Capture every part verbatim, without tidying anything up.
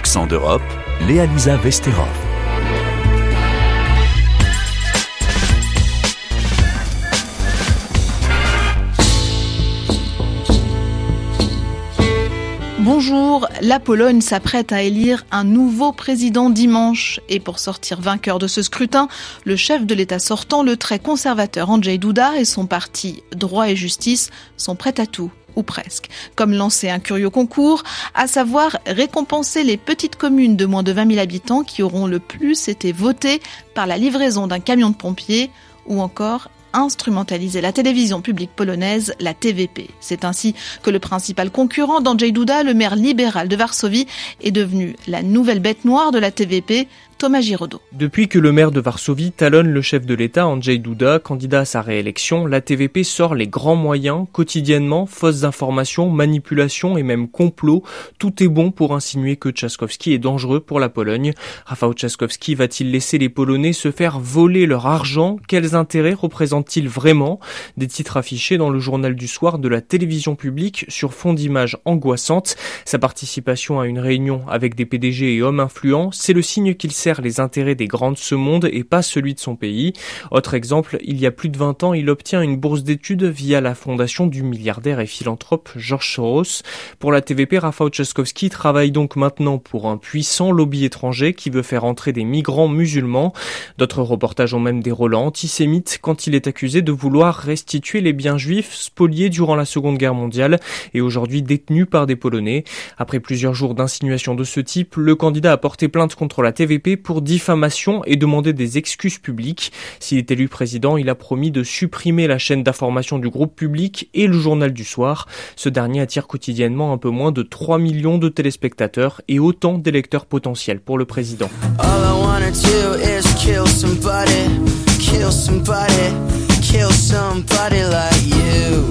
Accent d'Europe, Léa-Lisa Vesterov. Bonjour, la Pologne s'apprête à élire un nouveau président dimanche. Et pour sortir vainqueur de ce scrutin, le chef de l'État sortant, le très conservateur Andrzej Duda et son parti Droit et Justice sont prêts à tout, ou presque. Comme lancer un curieux concours, à savoir récompenser les petites communes de moins de vingt mille habitants qui auront le plus été votées par la livraison d'un camion de pompiers, ou encore instrumentaliser la télévision publique polonaise, la T V P. C'est ainsi que le principal concurrent d'Andrzej Duda, le maire libéral de Varsovie, est devenu la nouvelle bête noire de la T V P, Thomas Giraudot. Depuis que le maire de Varsovie talonne le chef de l'État, Andrzej Duda, candidat à sa réélection, la T V P sort les grands moyens, quotidiennement, fausses informations, manipulations et même complots. Tout est bon pour insinuer que Trzaskowski est dangereux pour la Pologne. Rafał Trzaskowski va-t-il laisser les Polonais se faire voler leur argent? Quels intérêts représente-t-il vraiment? Des titres affichés dans le journal du soir de la télévision publique sur fond d'images angoissantes. Sa participation à une réunion avec des P D G et hommes influents, c'est le signe qu'il sert les intérêts des grands de ce monde et pas celui de son pays. Autre exemple, il y a plus de vingt ans, il obtient une bourse d'études via la fondation du milliardaire et philanthrope George Soros. Pour la T V P, Rafał Trzaskowski travaille donc maintenant pour un puissant lobby étranger qui veut faire entrer des migrants musulmans. D'autres reportages ont même des relents antisémites quand il est accusé de vouloir restituer les biens juifs spoliés durant la Seconde Guerre mondiale et aujourd'hui détenus par des Polonais. Après plusieurs jours d'insinuations de ce type, le candidat a porté plainte contre la T V P pour diffamation et demander des excuses publiques. S'il est élu président, il a promis de supprimer la chaîne d'information du groupe public et le journal du soir. Ce dernier attire quotidiennement un peu moins de trois millions de téléspectateurs et autant d'électeurs potentiels pour le président. All I wanna do is kill somebody, kill somebody, kill somebody like you,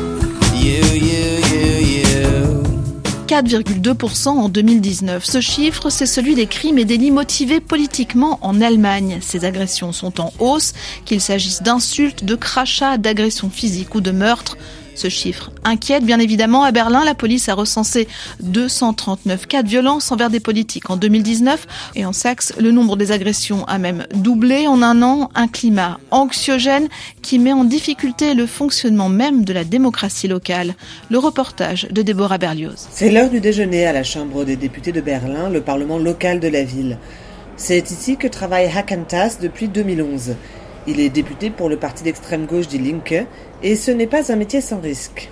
you, you, you, you. quatre virgule deux pour cent en deux mille dix-neuf. Ce chiffre, c'est celui des crimes et délits motivés politiquement en Allemagne. Ces agressions sont en hausse, qu'il s'agisse d'insultes, de crachats, d'agressions physiques ou de meurtres. Ce chiffre inquiète bien évidemment. À Berlin, la police a recensé deux cent trente-neuf cas de violence envers des politiques en deux mille dix-neuf. Et en Saxe, le nombre des agressions a même doublé en un an. Un climat anxiogène qui met en difficulté le fonctionnement même de la démocratie locale. Le reportage de Déborah Berlioz. C'est l'heure du déjeuner à la Chambre des députés de Berlin, le parlement local de la ville. C'est ici que travaille Hakan Tass depuis deux mille onze. Il est député pour le parti d'extrême gauche Die Linke et ce n'est pas un métier sans risque.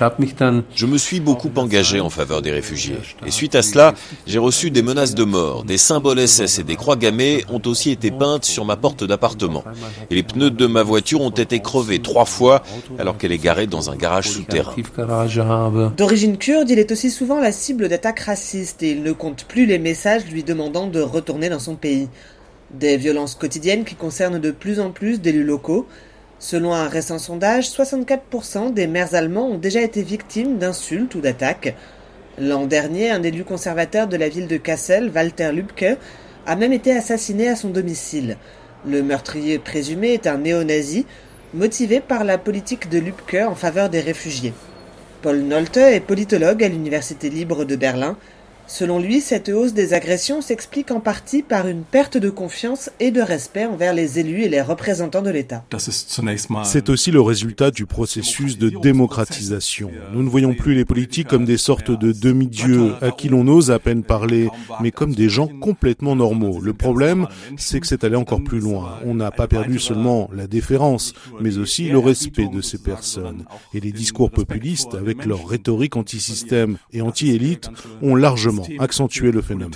Je me suis beaucoup engagé en faveur des réfugiés. Et suite à cela, j'ai reçu des menaces de mort. Des symboles S S et des croix gammées ont aussi été peintes sur ma porte d'appartement. Et les pneus de ma voiture ont été crevés trois fois alors qu'elle est garée dans un garage souterrain. D'origine kurde, il est aussi souvent la cible d'attaques racistes et il ne compte plus les messages lui demandant de retourner dans son pays. Des violences quotidiennes qui concernent de plus en plus d'élus locaux. Selon un récent sondage, soixante-quatre pour cent des maires allemands ont déjà été victimes d'insultes ou d'attaques. L'an dernier, un élu conservateur de la ville de Kassel, Walter Lübke, a même été assassiné à son domicile. Le meurtrier présumé est un néo-nazi, motivé par la politique de Lübke en faveur des réfugiés. Paul Nolte est politologue à l'Université libre de Berlin. Selon lui, cette hausse des agressions s'explique en partie par une perte de confiance et de respect envers les élus et les représentants de l'État. C'est aussi le résultat du processus de démocratisation. Nous ne voyons plus les politiques comme des sortes de demi-dieux à qui l'on ose à peine parler, mais comme des gens complètement normaux. Le problème, c'est que c'est allé encore plus loin. On n'a pas perdu seulement la déférence, mais aussi le respect de ces personnes. Et les discours populistes, avec leur rhétorique anti-système et anti-élite, ont largement accentuer le phénomène.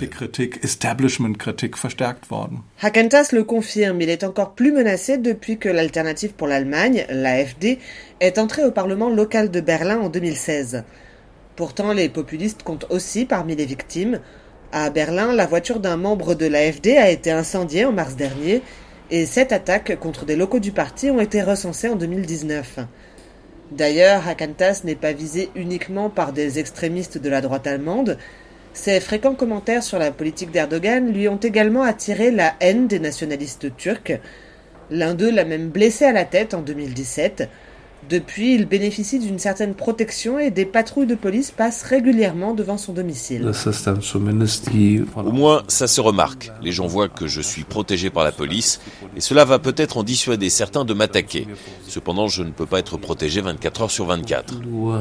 Hakan Tass le confirme, il est encore plus menacé depuis que l'Alternative pour l'Allemagne, l'A F D, est entrée au Parlement local de Berlin en deux mille seize. Pourtant, les populistes comptent aussi parmi les victimes. À Berlin, la voiture d'un membre de l'A F D a été incendiée en mars dernier et sept attaques contre des locaux du parti ont été recensées en deux mille dix-neuf. D'ailleurs, Hakan Tass n'est pas visé uniquement par des extrémistes de la droite allemande. Ses fréquents commentaires sur la politique d'Erdogan lui ont également attiré la haine des nationalistes turcs. L'un d'eux l'a même blessé à la tête en deux mille dix-sept. Depuis, il bénéficie d'une certaine protection et des patrouilles de police passent régulièrement devant son domicile. Au moins, ça se remarque. Les gens voient que je suis protégé par la police et cela va peut-être en dissuader certains de m'attaquer. Cependant, je ne peux pas être protégé vingt-quatre heures sur vingt-quatre.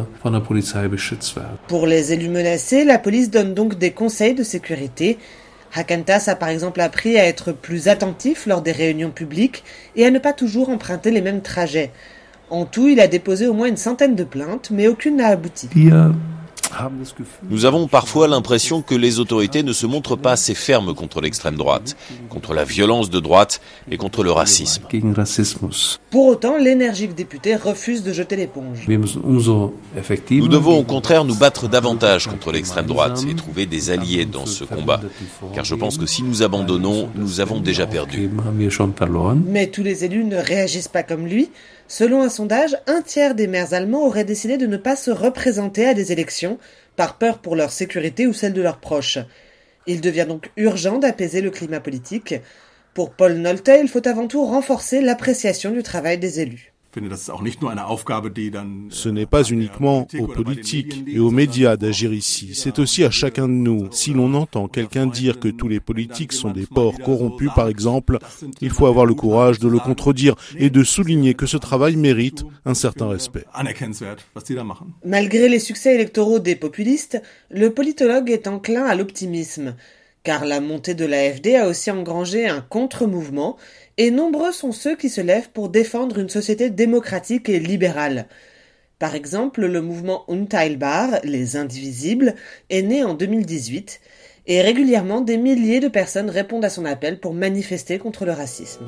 Pour les élus menacés, la police donne donc des conseils de sécurité. Hakantas a par exemple appris à être plus attentif lors des réunions publiques et à ne pas toujours emprunter les mêmes trajets. En tout, il a déposé au moins une centaine de plaintes, mais aucune n'a abouti. Nous avons parfois l'impression que les autorités ne se montrent pas assez fermes contre l'extrême droite, contre la violence de droite et contre le racisme. Pour autant, l'énergique député refuse de jeter l'éponge. Nous devons au contraire nous battre davantage contre l'extrême droite et trouver des alliés dans ce combat. Car je pense que si nous abandonnons, nous avons déjà perdu. Mais tous les élus ne réagissent pas comme lui. Selon un sondage, un tiers des maires allemands auraient décidé de ne pas se représenter à des élections par peur pour leur sécurité ou celle de leurs proches. Il devient donc urgent d'apaiser le climat politique. Pour Paul Nolte, il faut avant tout renforcer l'appréciation du travail des élus. Ce n'est pas uniquement aux politiques et aux médias d'agir ici, c'est aussi à chacun de nous. Si l'on entend quelqu'un dire que tous les politiques sont des porcs corrompus, par exemple, il faut avoir le courage de le contredire et de souligner que ce travail mérite un certain respect. Malgré les succès électoraux des populistes, le politologue est enclin à l'optimisme, car la montée de l'A F D a aussi engrangé un contre-mouvement, et nombreux sont ceux qui se lèvent pour défendre une société démocratique et libérale. Par exemple, le mouvement Unteilbar, les Indivisibles, est né en deux mille dix-huit, et régulièrement des milliers de personnes répondent à son appel pour manifester contre le racisme.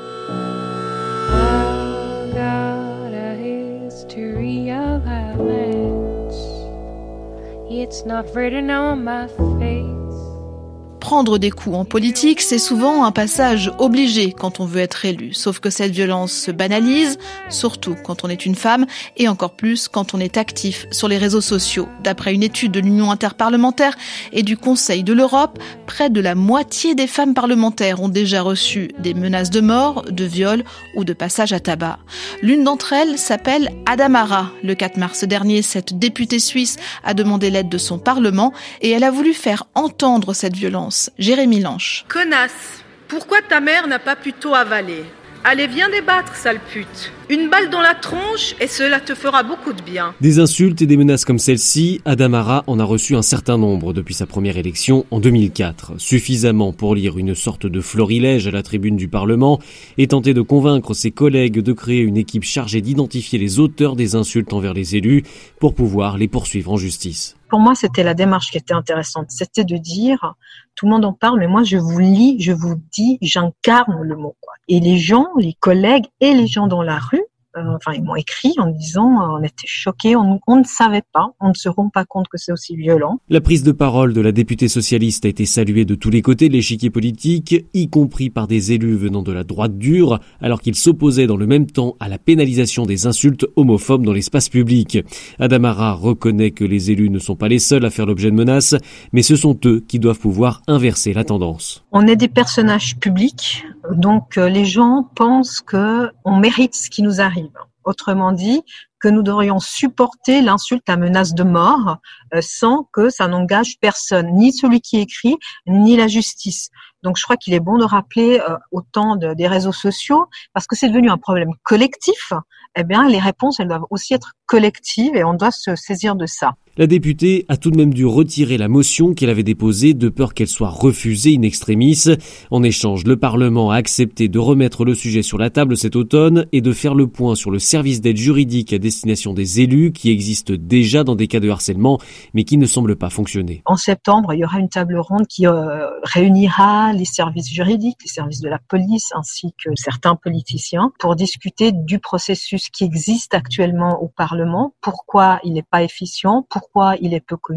Prendre des coups en politique, c'est souvent un passage obligé quand on veut être élu. Sauf que cette violence se banalise, surtout quand on est une femme, et encore plus quand on est actif sur les réseaux sociaux. D'après une étude de l'Union interparlementaire et du Conseil de l'Europe, près de la moitié des femmes parlementaires ont déjà reçu des menaces de mort, de viol ou de passage à tabac. L'une d'entre elles s'appelle Adamara. Le quatre mars dernier, cette députée suisse a demandé l'aide de son Parlement et elle a voulu faire entendre cette violence. Jérémy Lanche. Connasse, pourquoi ta mère n'a pas plutôt avalé ? Allez, viens débattre, sale pute. Une balle dans la tronche et cela te fera beaucoup de bien. Des insultes et des menaces comme celle-ci, Adamara en a reçu un certain nombre depuis sa première élection en deux mille quatre. Suffisamment pour lire une sorte de florilège à la tribune du Parlement et tenter de convaincre ses collègues de créer une équipe chargée d'identifier les auteurs des insultes envers les élus pour pouvoir les poursuivre en justice. Pour moi, c'était la démarche qui était intéressante. C'était de dire, tout le monde en parle, mais moi, je vous lis, je vous dis, j'incarne le mot, quoi. Et les gens, les collègues et les gens dans la rue, euh, enfin, ils m'ont écrit en disant, euh, on était choqués, on, on ne savait pas, on ne se rend pas compte que c'est aussi violent. La prise de parole de la députée socialiste a été saluée de tous les côtés de l'échiquier politique, y compris par des élus venant de la droite dure, alors qu'ils s'opposaient dans le même temps à la pénalisation des insultes homophobes dans l'espace public. Adamara reconnaît que les élus ne sont pas les seuls à faire l'objet de menaces, mais ce sont eux qui doivent pouvoir inverser la tendance. On est des personnages publics, donc euh, les gens pensent que on mérite ce qui nous arrive. Autrement dit, que nous devrions supporter l'insulte, la menace de mort, euh, sans que ça n'engage personne, ni celui qui écrit, ni la justice. Donc je crois qu'il est bon de rappeler euh, au temps de, des réseaux sociaux, parce que c'est devenu un problème collectif, eh bien les réponses, elles doivent aussi être collectives et on doit se saisir de ça. La députée a tout de même dû retirer la motion qu'elle avait déposée de peur qu'elle soit refusée in extremis. En échange, le Parlement a accepté de remettre le sujet sur la table cet automne et de faire le point sur le service d'aide juridique à destination des élus qui existe déjà dans des cas de harcèlement mais qui ne semble pas fonctionner. En septembre, il y aura une table ronde qui euh, réunira les services juridiques, les services de la police ainsi que certains politiciens pour discuter du processus qui existe actuellement au Parlement, pourquoi il n'est pas efficient, pourquoi il est peu connu,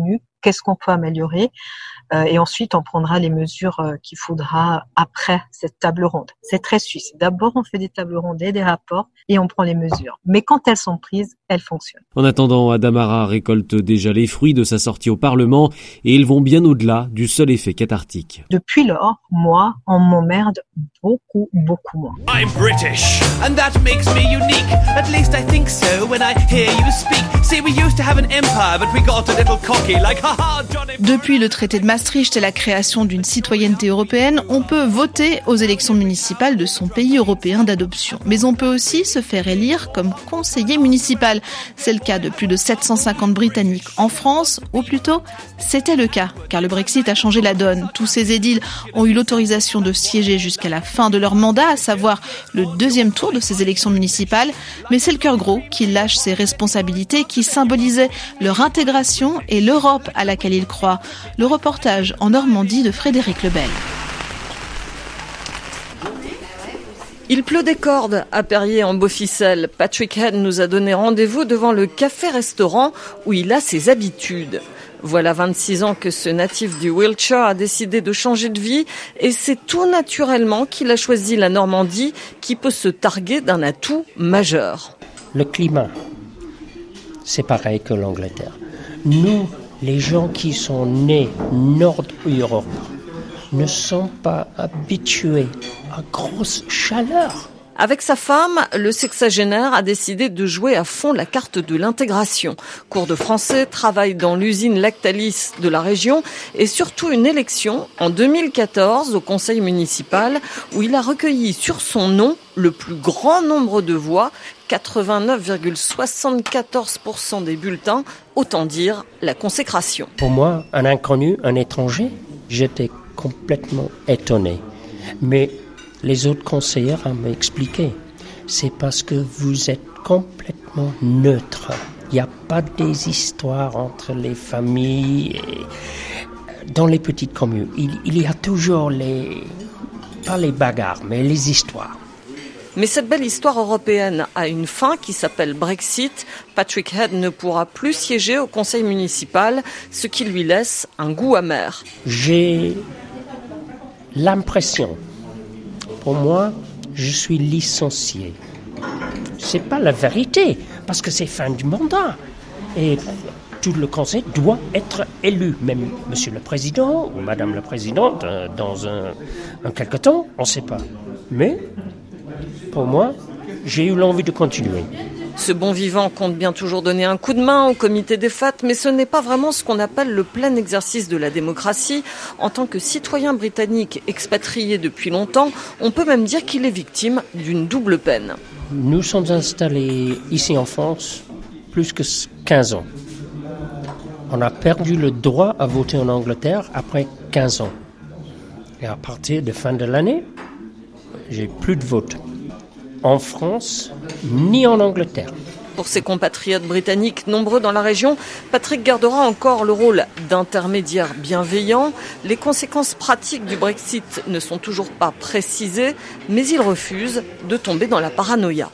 qu'est-ce qu'on peut améliorer, euh, et ensuite on prendra les mesures euh, qu'il faudra après cette table ronde. C'est très suisse. D'abord on fait des tables rondes et des rapports et on prend les mesures. Mais quand elles sont prises, elles fonctionnent. En attendant, Adamara récolte déjà les fruits de sa sortie au Parlement et ils vont bien au-delà du seul effet cathartique. Depuis lors, moi, on m'emmerde beaucoup, beaucoup moins. I'm British, and that makes me unique. At least I think so when I hear you speak. See, we used to have an empire, but we got a little cocky, like haha, Johnny. Depuis le traité de Maastricht et la création d'une citoyenneté européenne, on peut voter aux élections municipales de son pays européen d'adoption. Mais on peut aussi se faire élire comme conseiller municipal. C'est le cas de plus de sept cent cinquante Britanniques en France, ou plutôt, c'était le cas, car le Brexit a changé la donne. Tous ces édiles ont eu l'autorisation de siéger jusqu'à la fin de leur mandat, à savoir le deuxième tour de ces élections municipales. Mais c'est le cœur gros qui lâche ses responsabilités, qui symbolisait leur intégration et l'Europe à laquelle ils croient. Le reportage en Normandie de Frédéric Lebel. Il pleut des cordes à Perrier en Beauficelle. Patrick Head nous a donné rendez-vous devant le café-restaurant où il a ses habitudes. Voilà vingt-six ans que ce natif du Wiltshire a décidé de changer de vie et c'est tout naturellement qu'il a choisi la Normandie qui peut se targuer d'un atout majeur. Le climat, c'est pareil que l'Angleterre. Nous, les gens qui sont nés Nord-Europe, ne sont pas habitués à grosse chaleur. Avec sa femme, le sexagénaire a décidé de jouer à fond la carte de l'intégration. Cours de français, travail dans l'usine Lactalis de la région et surtout une élection en deux mille quatorze au conseil municipal où il a recueilli sur son nom le plus grand nombre de voix, quatre-vingt-neuf virgule soixante-quatorze pour cent des bulletins, autant dire la consécration. Pour moi, un inconnu, un étranger, j'étais complètement étonné. Mais les autres conseillers m'ont expliqué, c'est parce que vous êtes complètement neutre. Il n'y a pas des histoires entre les familles. Et dans les petites communes, il, il y a toujours les, pas les bagarres, mais les histoires. Mais cette belle histoire européenne a une fin qui s'appelle Brexit. Patrick Head ne pourra plus siéger au conseil municipal, ce qui lui laisse un goût amer. J'ai l'impression, pour moi, je suis licencié. C'est pas la vérité, parce que c'est fin du mandat. Et tout le conseil doit être élu, même monsieur le président ou madame la présidente, dans un, un quelque temps, on ne sait pas. Mais pour moi, j'ai eu l'envie de continuer. Ce bon vivant compte bien toujours donner un coup de main au comité des fêtes, mais ce n'est pas vraiment ce qu'on appelle le plein exercice de la démocratie. En tant que citoyen britannique expatrié depuis longtemps, on peut même dire qu'il est victime d'une double peine. Nous sommes installés ici en France plus que quinze ans. On a perdu le droit à voter en Angleterre après quinze ans. Et à partir de fin de l'année, j'ai plus de vote. En France, ni en Angleterre. Pour ses compatriotes britanniques nombreux dans la région, Patrick gardera encore le rôle d'intermédiaire bienveillant. Les conséquences pratiques du Brexit ne sont toujours pas précisées, mais il refuse de tomber dans la paranoïa.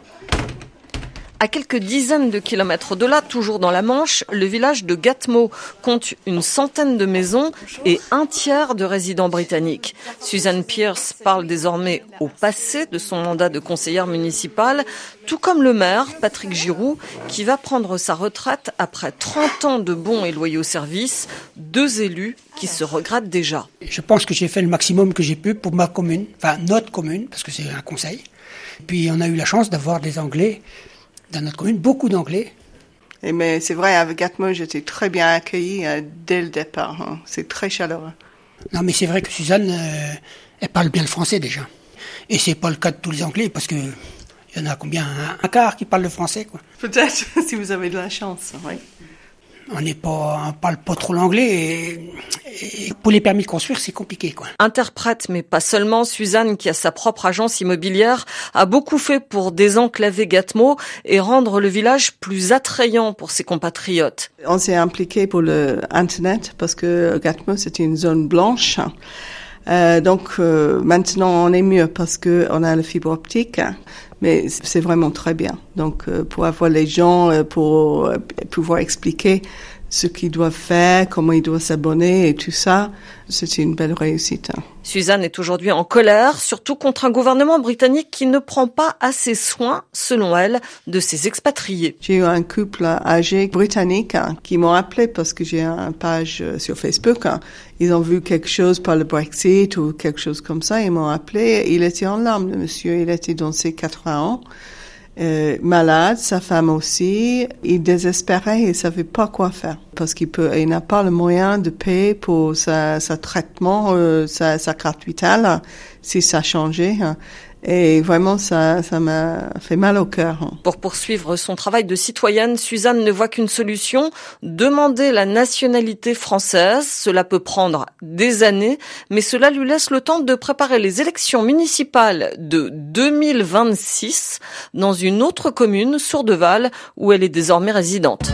À quelques dizaines de kilomètres de là, toujours dans la Manche, le village de Gatmo compte une centaine de maisons et un tiers de résidents britanniques. Suzanne Pierce parle désormais au passé de son mandat de conseillère municipale, tout comme le maire, Patrick Giroux, qui va prendre sa retraite après trente ans de bons et loyaux services, deux élus qui se regrettent déjà. Je pense que j'ai fait le maximum que j'ai pu pour ma commune, enfin notre commune, parce que c'est un conseil. Puis on a eu la chance d'avoir des Anglais dans notre commune, beaucoup d'Anglais. Et mais c'est vrai, avec Gatmo, j'étais très bien accueillie euh, dès le départ. Hein. C'est très chaleureux. Non, mais c'est vrai que Suzanne, euh, elle parle bien le français déjà. Et c'est pas le cas de tous les Anglais, parce que il y en a combien, un, un quart qui parle le français, quoi. Peut-être, si vous avez de la chance, oui. On n'est pas, on parle pas trop l'anglais et, et pour les permis de construire, c'est compliqué, quoi. Interprète, mais pas seulement, Suzanne, qui a sa propre agence immobilière, a beaucoup fait pour désenclaver Gatmo et rendre le village plus attrayant pour ses compatriotes. On s'est impliqué pour le Internet parce que Gatmo, c'était une zone blanche. Euh, donc euh, maintenant, on est mieux parce que on a la fibre optique. Mais c'est vraiment très bien. Donc, euh, pour avoir les gens, euh, pour euh, pouvoir expliquer ce qu'ils doivent faire, comment ils doivent s'abonner et tout ça. C'était une belle réussite. Suzanne est aujourd'hui en colère, surtout contre un gouvernement britannique qui ne prend pas assez soin, selon elle, de ses expatriés. J'ai eu un couple âgé britannique hein, qui m'ont appelé parce que j'ai une page sur Facebook. Hein. Ils ont vu quelque chose par le Brexit ou quelque chose comme ça. Ils m'ont appelé. Il était en larmes, le monsieur. Il était dans ses quatre-vingts ans. Euh, malade, sa femme aussi, il désespérait, il savait pas quoi faire parce qu'il peut, il n'a pas le moyen de payer pour sa, sa traitement, euh, sa, sa carte vitale si ça changeait. Hein. Et vraiment, ça, ça m'a fait mal au cœur. Pour poursuivre son travail de citoyenne, Suzanne ne voit qu'une solution, demander la nationalité française. Cela peut prendre des années, mais cela lui laisse le temps de préparer les élections municipales de deux mille vingt-six dans une autre commune, Sourdeval, où elle est désormais résidente.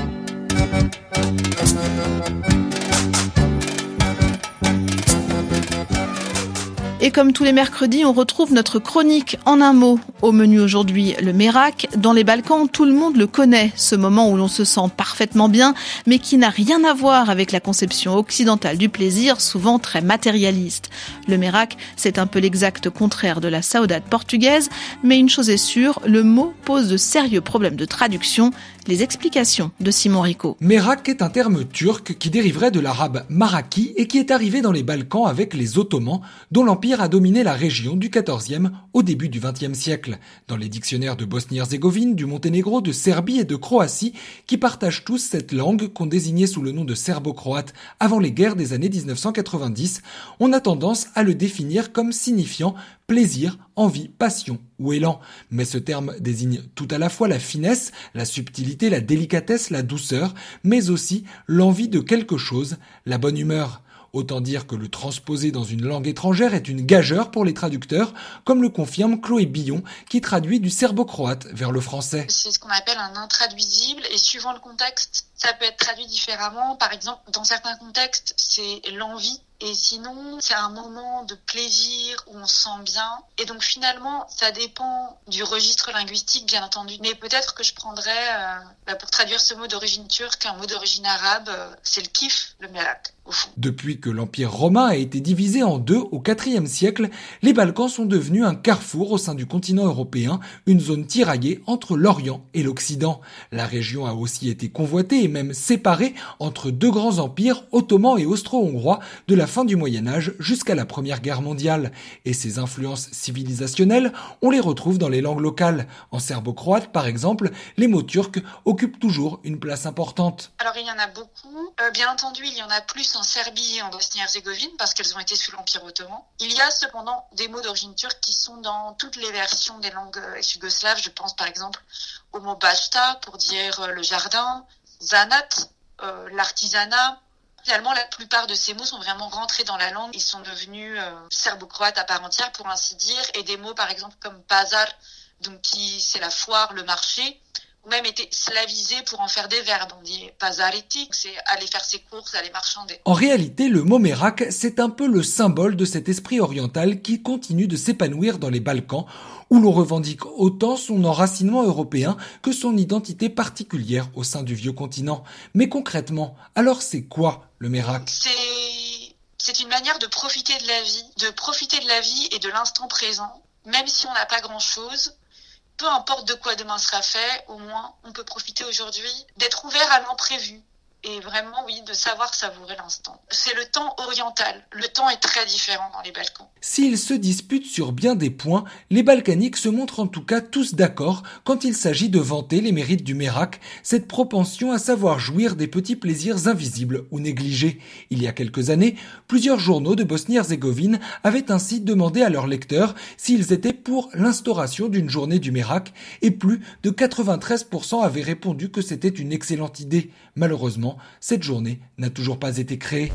Et comme tous les mercredis, on retrouve notre chronique en un mot. Au menu aujourd'hui, le Mérac. Dans les Balkans, tout le monde le connaît, ce moment où l'on se sent parfaitement bien, mais qui n'a rien à voir avec la conception occidentale du plaisir, souvent très matérialiste. Le Mérac, c'est un peu l'exact contraire de la saudade portugaise, mais une chose est sûre, le mot pose de sérieux problèmes de traduction. Les explications de Simon Rico. Mérac est un terme turc qui dériverait de l'arabe maraki et qui est arrivé dans les Balkans avec les Ottomans, dont l'Empire a dominé la région du quatorzième au début du vingtième siècle. Dans les dictionnaires de Bosnie-Herzégovine, du Monténégro, de Serbie et de Croatie, qui partagent tous cette langue qu'on désignait sous le nom de serbo-croate avant les guerres des années dix-neuf cent quatre-vingt-dix, on a tendance à le définir comme signifiant plaisir, envie, passion ou élan. Mais ce terme désigne tout à la fois la finesse, la subtilité, la délicatesse, la douceur, mais aussi l'envie de quelque chose, la bonne humeur. Autant dire que le transposer dans une langue étrangère est une gageure pour les traducteurs, comme le confirme Chloé Billon, qui traduit du serbo-croate vers le français. C'est ce qu'on appelle un intraduisible, et suivant le contexte, ça peut être traduit différemment. Par exemple, dans certains contextes, c'est l'envie. Et sinon, c'est un moment de plaisir où on se sent bien. Et donc finalement, ça dépend du registre linguistique, bien entendu. Mais peut-être que je prendrais, euh, bah pour traduire ce mot d'origine turque, un mot d'origine arabe, euh, c'est le kiff, le merak, au fond. Depuis que l'Empire romain a été divisé en deux au quatrième siècle, les Balkans sont devenus un carrefour au sein du continent européen, une zone tiraillée entre l'Orient et l'Occident. La région a aussi été convoitée et même séparée entre deux grands empires, ottomans et austro-hongrois, de la fin du Moyen-Âge jusqu'à la Première Guerre mondiale. Et ces influences civilisationnelles, on les retrouve dans les langues locales. En serbo-croate, par exemple, les mots turcs occupent toujours une place importante. Alors il y en a beaucoup. Euh, bien entendu, il y en a plus en Serbie et en Bosnie-Herzégovine parce qu'elles ont été sous l'Empire ottoman. Il y a cependant des mots d'origine turque qui sont dans toutes les versions des langues yougoslaves. Je pense par exemple au mot bashta pour dire euh, le jardin, zanat, euh, l'artisanat. Finalement, la plupart de ces mots sont vraiment rentrés dans la langue. Ils sont devenus euh, serbo-croates à part entière, pour ainsi dire. Et des mots, par exemple, comme pazar, donc qui c'est la foire, le marché, ou même été slavisés pour en faire des verbes. On dit pazariti, c'est aller faire ses courses, aller marchander. En réalité, le mot Mérac, c'est un peu le symbole de cet esprit oriental qui continue de s'épanouir dans les Balkans, où l'on revendique autant son enracinement européen que son identité particulière au sein du vieux continent. Mais concrètement, alors c'est quoi le Mérac ? C'est, c'est une manière de profiter de la vie, de profiter de la vie et de l'instant présent, même si on n'a pas grand-chose. Peu importe de quoi demain sera fait, au moins on peut profiter aujourd'hui d'être ouvert à l'imprévu. Et vraiment, oui, de savoir savourer l'instant. C'est le temps oriental. Le temps est très différent dans les Balkans. S'ils se disputent sur bien des points, les Balkaniques se montrent en tout cas tous d'accord quand il s'agit de vanter les mérites du Mérac, cette propension à savoir jouir des petits plaisirs invisibles ou négligés. Il y a quelques années, plusieurs journaux de Bosnie-Herzégovine avaient ainsi demandé à leurs lecteurs s'ils étaient pour l'instauration d'une journée du Mérac, et plus de quatre-vingt-treize pour cent avaient répondu que c'était une excellente idée. Malheureusement, cette journée n'a toujours pas été créée.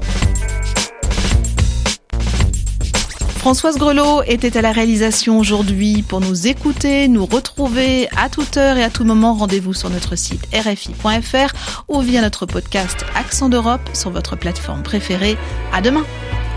Françoise Grelot était à la réalisation aujourd'hui. Pour nous écouter, nous retrouver à toute heure et à tout moment, rendez-vous sur notre site r f i point f r ou via notre podcast Accent d'Europe sur votre plateforme préférée. À demain!